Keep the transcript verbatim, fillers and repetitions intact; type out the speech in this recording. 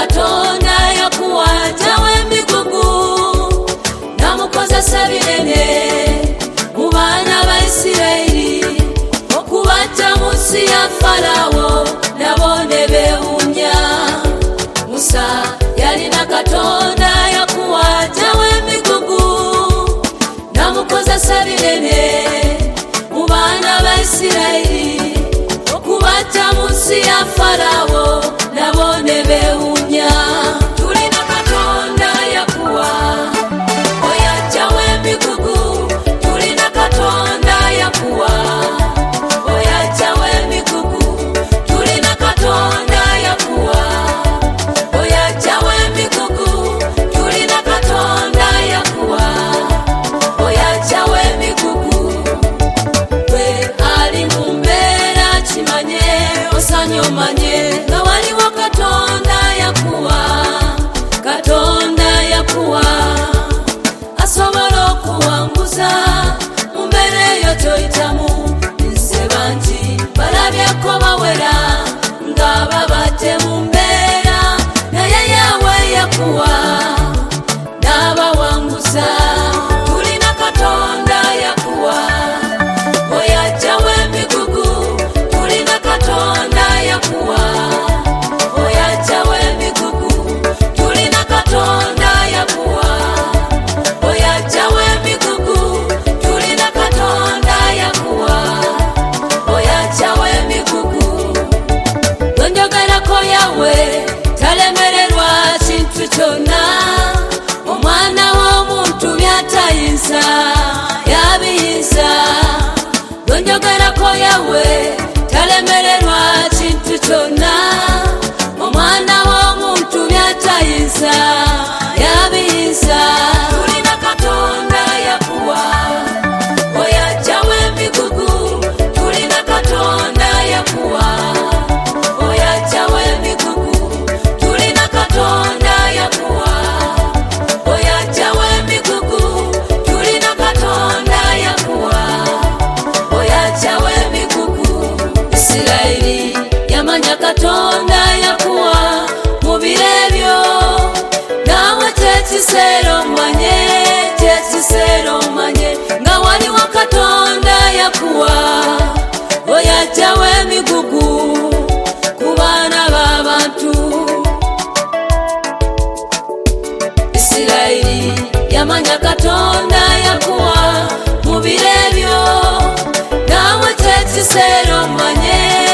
Katonda yakuwatawo emigugu namukozesa binene mu baana ba Isirayiri okubatta mu nsi ya Falawo nabo ne beewuunya. Musa yalina Katonda yakuwatawo emigugu namukozesa binene mu baana ba Isirayiri okubatta mu nsi ya Falawo nabo ne beewuunya. Tulina Katonda yakuwa oyaggyawo emigugu, tulina Katonda yakuwa oyaggyawo emigugu, tulina Katonda yakuwa oyaggyawo emigugu, tulina Katonda yakuwa oyaggyawo emigugu. Gwe ali mu mbeera kimanye osanye omanye nga waliwo Katonda yakuwa, Katonda yakuwa asobola okuwanguza mu mbeera eyo toyitamu. Nze bangi balabyeko bawera nga babadde mu mbeera naye Yahwe yakuwa n'abawanguza. Tulina Katonda yakuwa oyaggyawo emigugu, tulina Katonda yakuwa oyaggyawo emigugu, tulina Katonda yakuwa oyaggyawo emigugu, tulina Katonda yakuwa oyaggyawo emigugu. Gwe njogerako Yahwe talemererwa kintu kyonna, omwana w'omuntu by'atayinza yabiyinza. Gwe njogerako Yahwe talemererwa kintu kyonna, omwana w'omuntu by'atayinza yabiyinza. Tulina Katonda yakuwa oyaggyawo emigugu, tulina Katonda yakuwa oyaggyawo emigugu, tulina Katonda yakuwa oyaggyawo emigugu, tulina Katonda yakuwa oyaggyawo emigugu. Isirayiri yamanya Katonda yakuwa mu biro ebyo, naawe kyekiseera omanye, kyekiseera omanye nga waliwo Katonda yakuwa oyaggyawo emigugu ku baana b'abantu. Isirayiri yamanya Katonda yakuwa mu biro ebyo, naawe kyekiseera omanye,